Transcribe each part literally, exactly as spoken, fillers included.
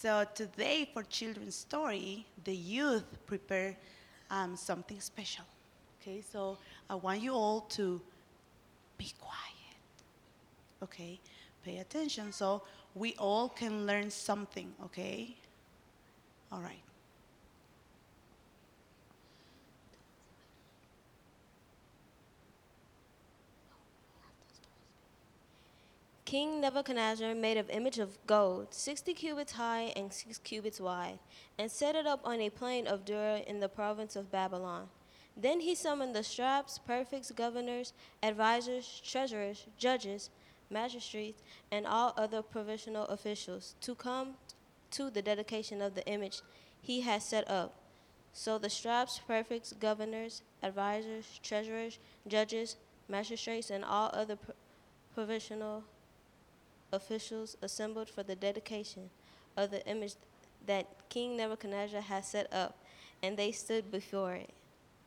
So today for children's story, the youth prepare um, something special. Okay, so I want you all to be quiet. Okay, pay attention so we all can learn something. Okay, all right. King Nebuchadnezzar made an image of gold, sixty cubits high and six cubits wide, and set it up on a plain of Dura in the province of Babylon. Then he summoned the satraps, prefects, governors, advisors, treasurers, judges, magistrates, and all other provincial officials to come to the dedication of the image he had set up. So the satraps, prefects, governors, advisors, treasurers, judges, magistrates, and all other pro- provincial officials assembled for the dedication of the image that King Nebuchadnezzar had set up, and they stood before it.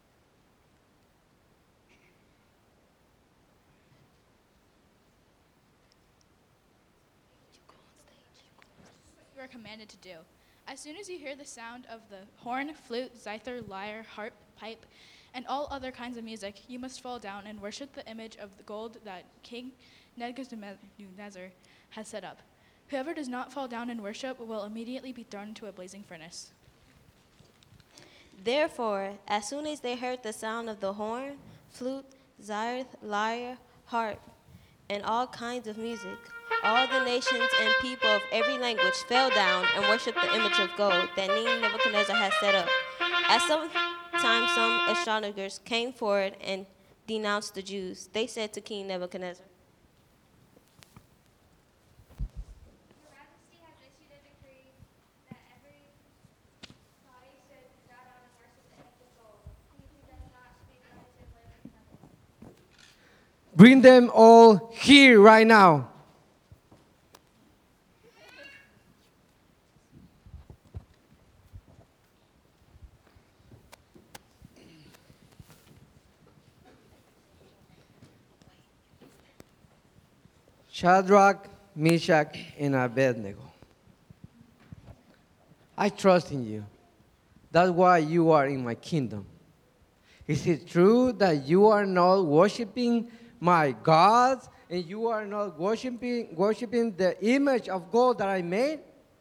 You are commanded to do. As soon as you hear the sound of the horn, flute, zither, lyre, harp, pipe, and all other kinds of music, you must fall down and worship the image of the gold that King Nebuchadnezzar has set up. Whoever does not fall down and worship will immediately be thrown into a blazing furnace. Therefore, as soon as they heard the sound of the horn, flute, zither, lyre, harp, and all kinds of music, all the nations and people of every language fell down and worshipped the image of gold that King Nebuchadnezzar had set up. At some time, some astrologers came forward and denounced the Jews. They said to King Nebuchadnezzar, Your Majesty has issued a decree that every body should bow down and worship the image of gold. He who does not should be thrown into a blazing furnace. Bring them all here right now. Shadrach, Meshach, and Abednego. I trust in you. That's why you are in my kingdom. Is it true that you are not worshiping my gods and you are not worshiping, worshiping the image of God that I made?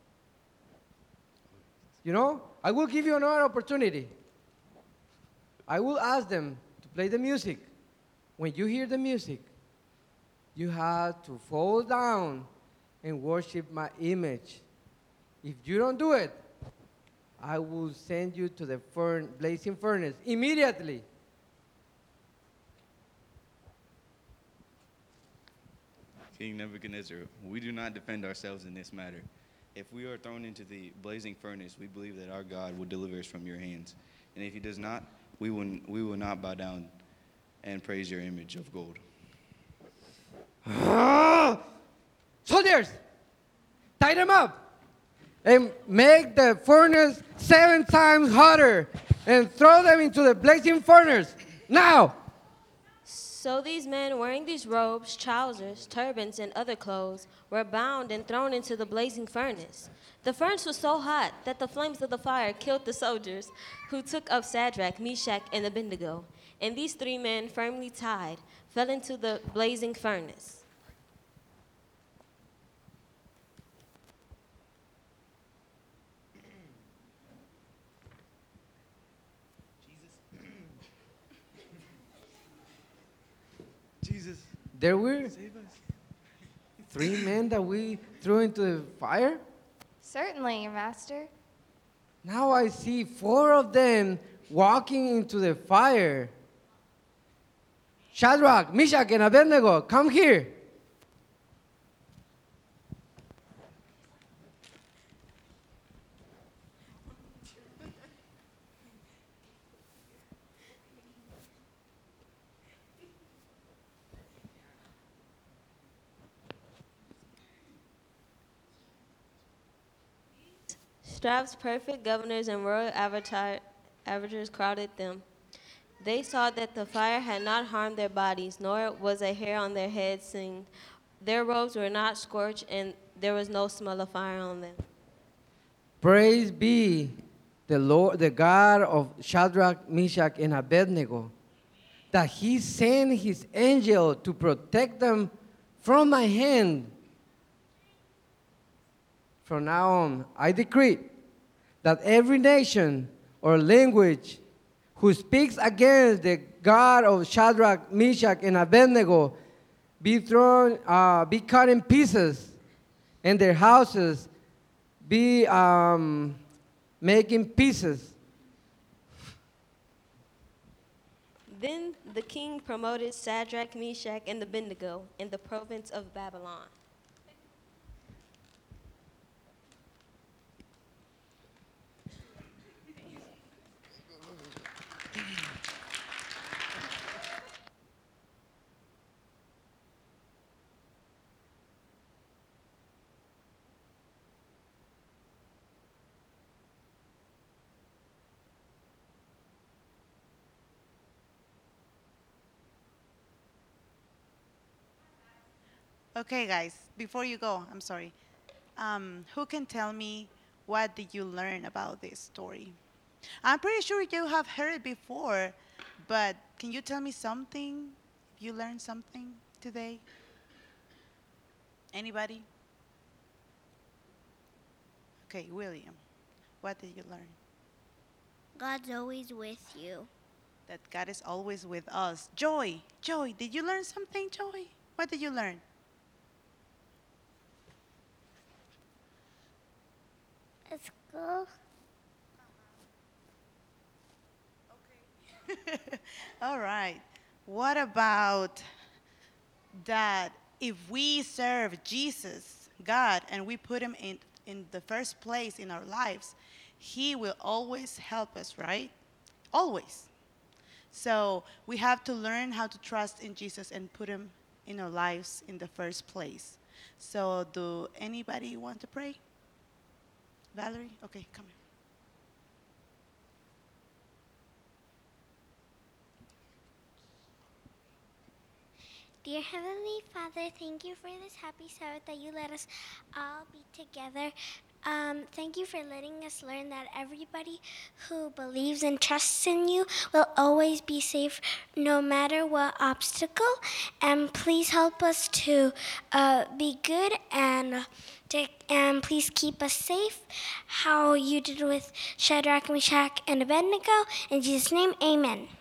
You know, I will give you another opportunity. I will ask them to play the music. When you hear the music, you have to fall down and worship my image. If you don't do it, I will send you to the furn- blazing furnace immediately. King Nebuchadnezzar, we do not defend ourselves in this matter. If we are thrown into the blazing furnace, we believe that our God will deliver us from your hands. And if he does not, we will, we will not bow down and praise your image of gold. Soldiers, tie them up and make the furnace seven times hotter and throw them into the blazing furnace. Now! So these men, wearing these robes, trousers, turbans, and other clothes, were bound and thrown into the blazing furnace. The furnace was so hot that the flames of the fire killed the soldiers who took up Shadrach, Meshach, and Abednego. And these three men, firmly tied, fell into the blazing furnace. Jesus, There were save us. three men that we threw into the fire. Certainly, your master. Now I see four of them walking into the fire. Shadrach, Meshach, and Abednego, come here. Straps, perfect governors, and royal avatar, avatars crowded them. They saw that the fire had not harmed their bodies, nor was a hair on their heads singed. Their robes were not scorched, and there was no smell of fire on them. Praise be the Lord, the God of Shadrach, Meshach, and Abednego, that he sent his angel to protect them from my hand. From now on, I decree that every nation or language who speaks against the God of Shadrach, Meshach, and Abednego be thrown, uh, be cut in pieces, and their houses be um, making pieces. Then the king promoted Shadrach, Meshach, and Abednego in the province of Babylon. Okay, guys, before you go, I'm sorry. Um, who can tell me what did you learn about this story? I'm pretty sure you have heard it before, but can you tell me something? You learned something today? Anybody? Okay, William, what did you learn? God's always with you. That God is always with us. Joy, Joy, did you learn something, Joy? What did you learn? At school, All right. What about that if we serve Jesus, God, and we put him in, in the first place in our lives, he will always help us, right? Always. So we have to learn how to trust in Jesus and put him in our lives in the first place. So do anybody want to pray? Valerie? Okay, come here. dear Heavenly Father, thank you for this happy Sabbath that you let us all be together. Um, thank you for letting us learn that everybody who believes and trusts in you will always be safe no matter what obstacle. And please help us to uh, be good and, to, and please keep us safe, how you did with Shadrach, Meshach, and Abednego. In Jesus' name, amen.